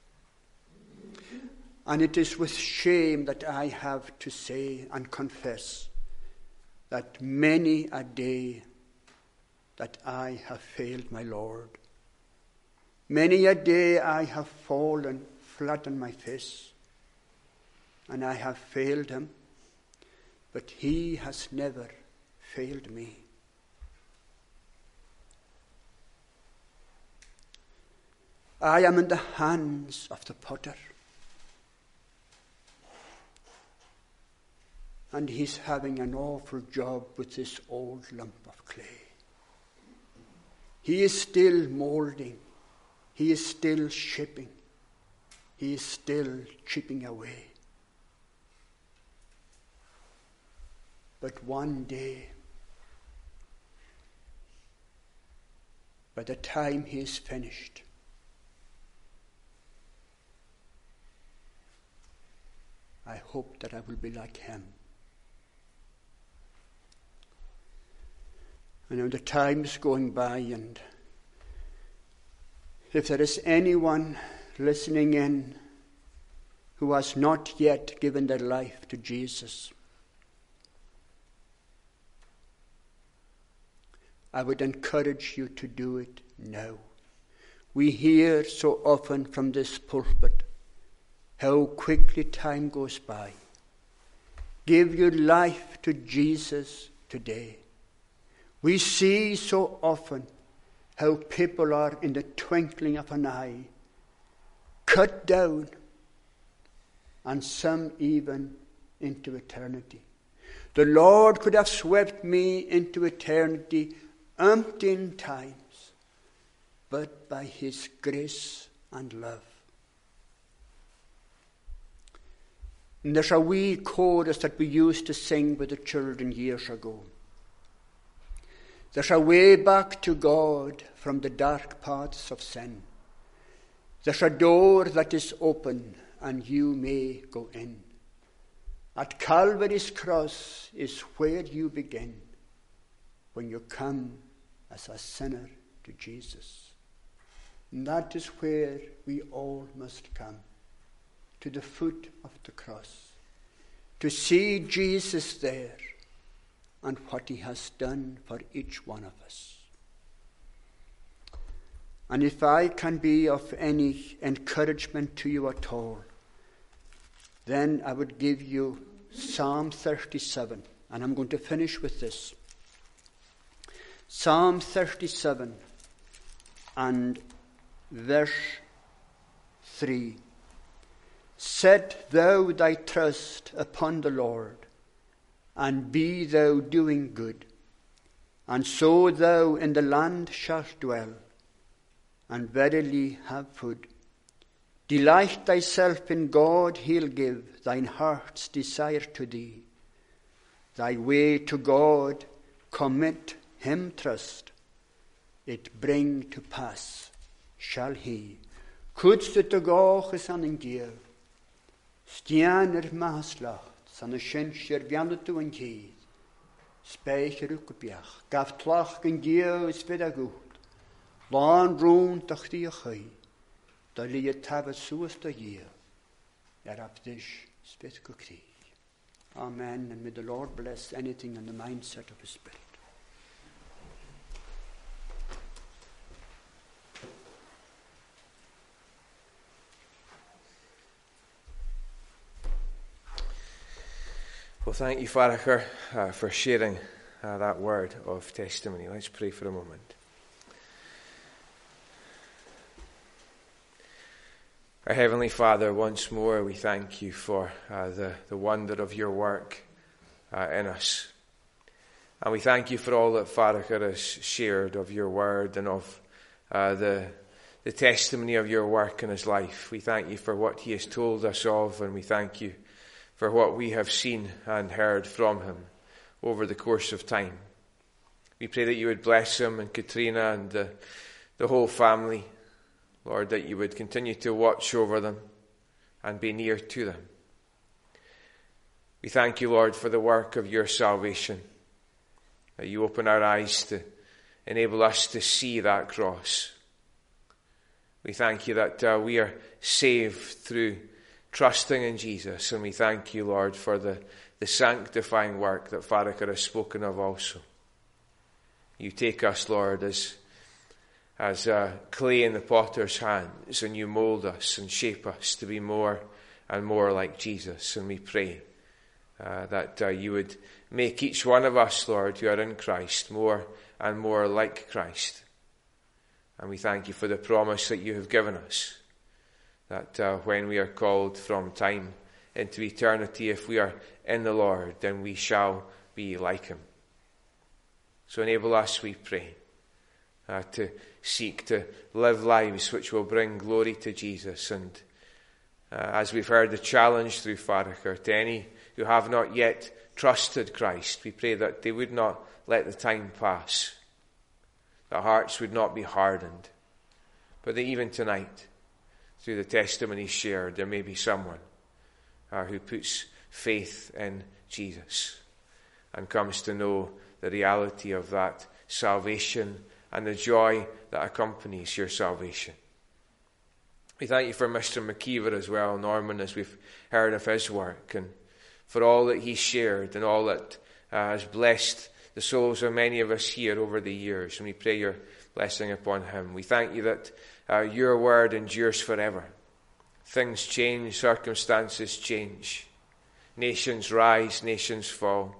And it is with shame that I have to say and confess that many a day that I have failed my Lord. Many a day I have fallen flat on my face, and I have failed him, but he has never failed me. I am in the hands of the potter, and he's having an awful job with this old lump of clay. He is still molding. He is still shaping. He is still chipping away. But one day, by the time he is finished, I hope that I will be like him. And now the time is going by, and if there is anyone listening in who has not yet given their life to Jesus, I would encourage you to do it now. We hear so often from this pulpit how quickly time goes by. Give your life to Jesus today. We see so often how people are in the twinkling of an eye cut down, and some even into eternity. The Lord could have swept me into eternity umpteen times, but by his grace and love. And there's a wee chorus that we used to sing with the children years ago. There's a way back to God from the dark paths of sin. There's a door that is open and you may go in. At Calvary's cross is where you begin when you come as a sinner to Jesus. And that is where we all must come, to the foot of the cross, to see Jesus there and what he has done for each one of us. And if I can be of any encouragement to you at all, then I would give you Psalm 37. And I'm going to finish with this. Psalm 37 and verse 3. Set thou thy trust upon the Lord, and be thou doing good, and so thou in the land shalt dwell, and verily have food. Delight thyself in God, he'll give thine heart's desire to thee. Thy way to God commit, him trust, it bring to pass shall he. Couldst het de gauches an en gear, stianer maaslacht, san a shinshir viandet to en geed, speicher ukkepiach, gaf tlach en gear is vida goed, laan roon tach die a chai, da li je tabet soes da gear, abdish spit kukri. Amen, and may the Lord bless anything in the mindset of his Spirit. Well, thank you, Farachar, for sharing that word of testimony. Let's pray for a moment. Our Heavenly Father, once more we thank you for the wonder of your work in us. And we thank you for all that Farachar has shared of your word and of the testimony of your work in his life. We thank you for what he has told us of, and we thank you for what we have seen and heard from him over the course of time. We pray that you would bless him and Katrina and the whole family. Lord, that you would continue to watch over them and be near to them. We thank you, Lord, for the work of your salvation, that you open our eyes to enable us to see that cross. We thank you that we are saved through trusting in Jesus, and we thank you, Lord, for the sanctifying work that Farrakhan has spoken of also. You take us, Lord, as clay in the potter's hands, and you mold us and shape us to be more and more like Jesus. And we pray that you would make each one of us, Lord, who are in Christ, more and more like Christ. And we thank you for the promise that you have given us, that when we are called from time into eternity, if we are in the Lord, then we shall be like him. So enable us, we pray, to seek to live lives which will bring glory to Jesus. And as we've heard the challenge through Farrakhan, to any who have not yet trusted Christ, we pray that they would not let the time pass, that hearts would not be hardened, but that even tonight, through the testimonies shared, there may be someone who puts faith in Jesus and comes to know the reality of that salvation and the joy that accompanies your salvation. We thank you for Mr. McKeever as well, Norman, as we've heard of his work, and for all that he shared and all that has blessed the souls of many of us here over the years. And we pray your blessing upon him. We thank you that your word endures forever. Things change, circumstances change. Nations rise, nations fall.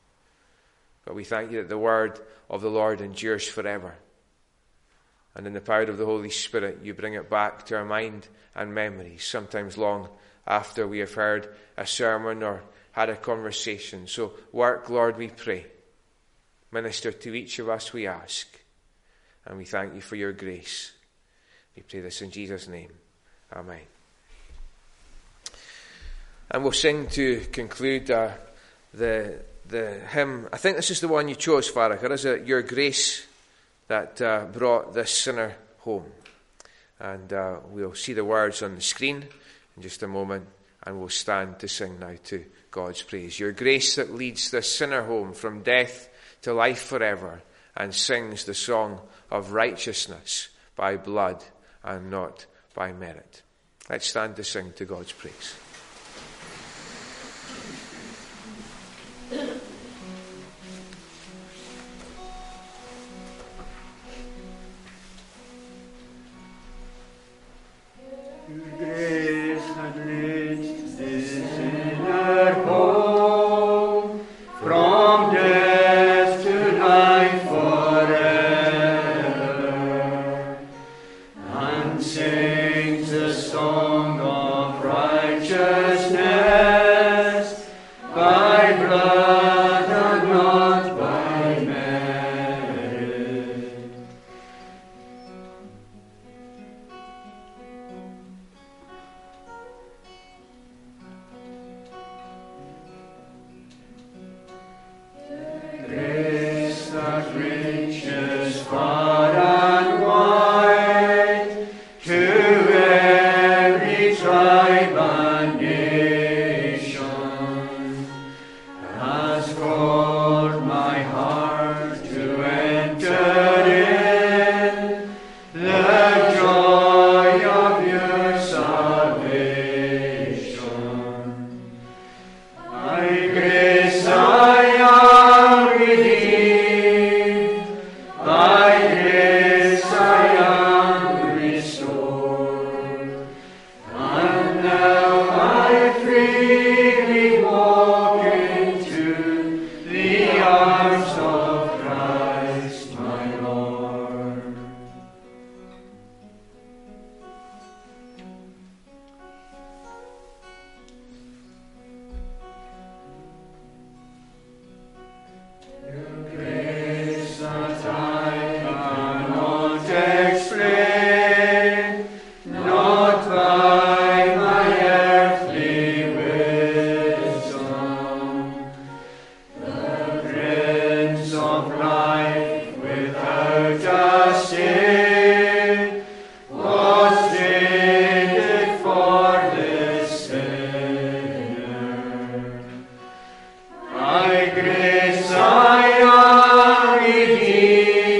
But we thank you that the word of the Lord endures forever. And in the power of the Holy Spirit, you bring it back to our mind and memories, sometimes long after we have heard a sermon or had a conversation. So work, Lord, we pray. Minister to each of us, we ask. And we thank you for your grace. We pray this in Jesus' name. Amen. And we'll sing to conclude the hymn. I think this is the one you chose, Farrakhan. Is it Your Grace that brought this sinner home? And we'll see the words on the screen in just a moment, and we'll stand to sing now to God's praise. Your grace that leads this sinner home from death to life forever, and sings the song of righteousness by blood and not by merit. Let's stand to sing to God's praise. By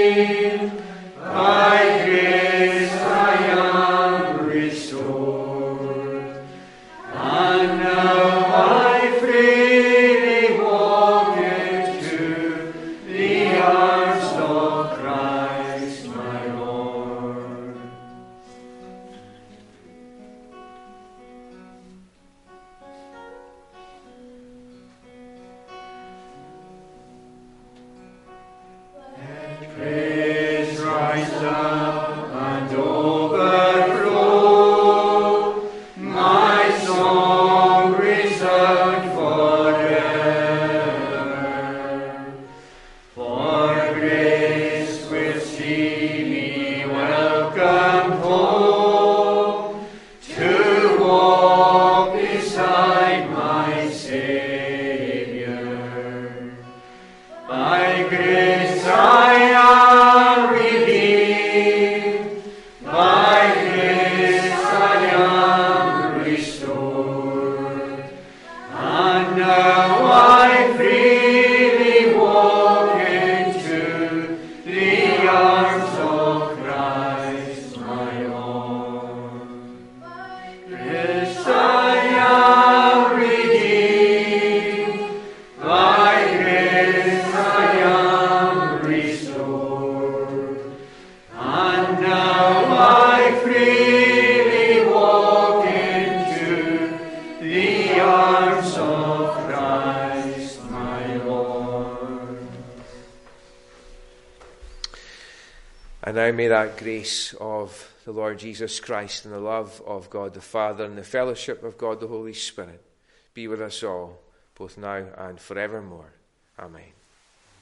And now may that grace of the Lord Jesus Christ and the love of God the Father and the fellowship of God the Holy Spirit be with us all, both now and forevermore. Amen.